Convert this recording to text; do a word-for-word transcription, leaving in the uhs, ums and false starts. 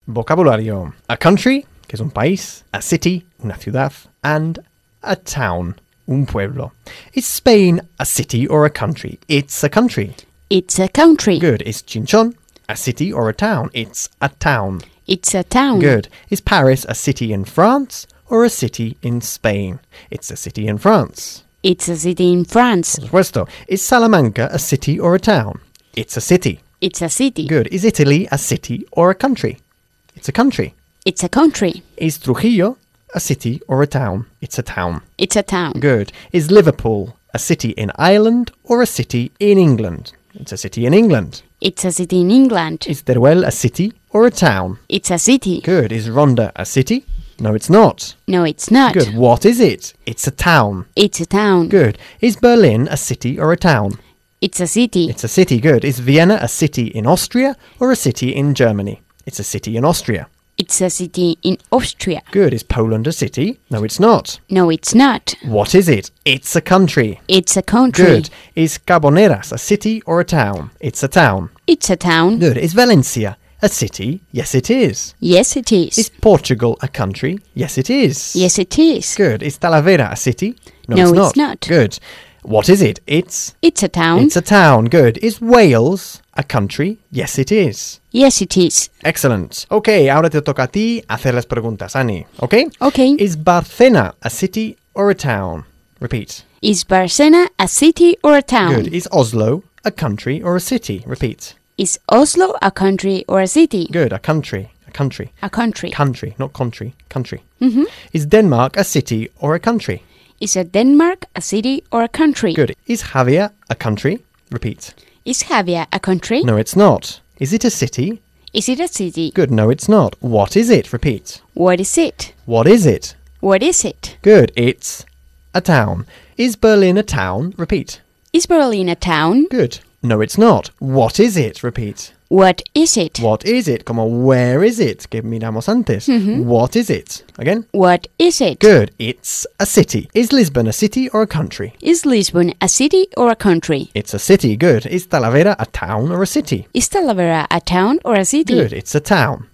Vocabulario. A country, que es un país. A city, una ciudad. And a town, un pueblo. Is Spain a city or a country? It's a country. It's a country. Good. Is Chinchon a city or a town? It's a town. It's a town. Good. Is Paris a city in France or a city in Spain? It's a city in France. It's a city in France. Por supuesto. Is Salamanca a city or a town? It's a city. It's a city. Good. Is Italy a city or a country? It's a country. It's a country. Is Trujillo a city or a town? It's a town. It's a town. Good. Is Liverpool a city in Ireland or a city in England? It's a city in England. It's a city in England. Is Teruel a city or a town? It's a city. Good. Is Ronda a city? No, it's not. No, it's not. Good. What is it? It's a town. It's a town. Good. Is Berlin a city or a town? It's a city. It's a city. Good. Is Vienna a city in Austria or a city in Germany? It's a city in Austria. It's a city in Austria. Good. Is Poland a city? No, it's not. No, it's not. What is it? It's a country. It's a country. Good. Is Carboneras a city or a town? It's a town. It's a town. Good. Is Valencia a city? Yes, it is. Yes, it is. Is Portugal a country? Yes, it is. Yes, it is. Good. Is Talavera a city? No, it's, it's not. not. Good. What is it? It's... It's a town. It's a town. Good. Is Wales a country? Yes, it is. Yes, it is. Excellent. Ok, ahora te toca a ti hacer las preguntas, Annie. Ok? Okay. Is Barcena a city or a town? Repeat. Is Barcelona a city or a town? Good. Is Oslo a country or a city? Repeat. Is Oslo a country or a city? Good. A country. A country. A country. Country, not country. Country. Mm-hmm. Is Denmark a city or a country? Is a Denmark a city or a country? Good. Is Javier a country? Repeat. Is Javier a country? No, it's not. Is it a city? Is it a city? Good. No, it's not. What is it? Repeat. What is it? What is it? What is it? Good. It's a town. Is Berlin a town? Repeat. Is Berlin a town? Good. No, it's not. What is it? Repeat. What is it? What is it? Como where is it? Que miramos antes. Mm-hmm. What is it? Again. What is it? Good. It's a city. Is Lisbon a city or a country? Is Lisbon a city or a country? It's a city. Good. Is Talavera a town or a city? Is Talavera a town or a city? Good. It's a town.